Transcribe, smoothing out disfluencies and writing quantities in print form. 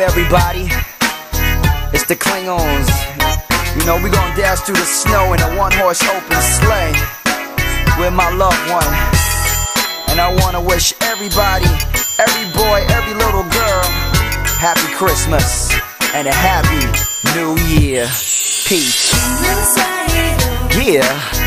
everybody? It's the Klingons. You know, we gon' dash through the snow in a one-horse open sleigh with my loved one. And I wanna wish everybody, every boy, every little girl, Happy Christmas and a Happy New Year. Peace. Yeah.